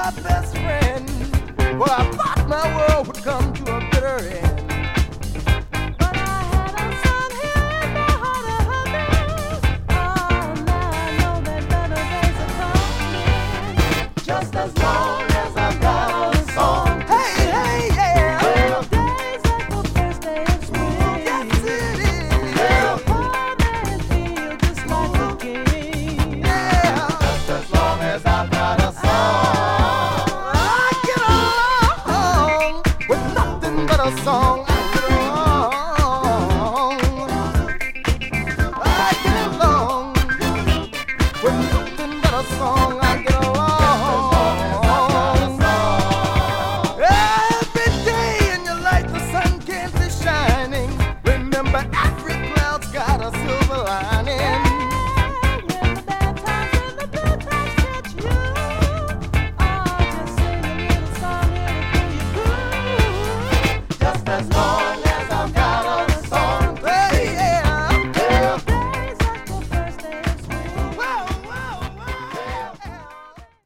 my best friend. Well, I thought my world would come to a bitter end. But I had a son here in my heart of heaven. Oh, now I know that better days are coming. Just as long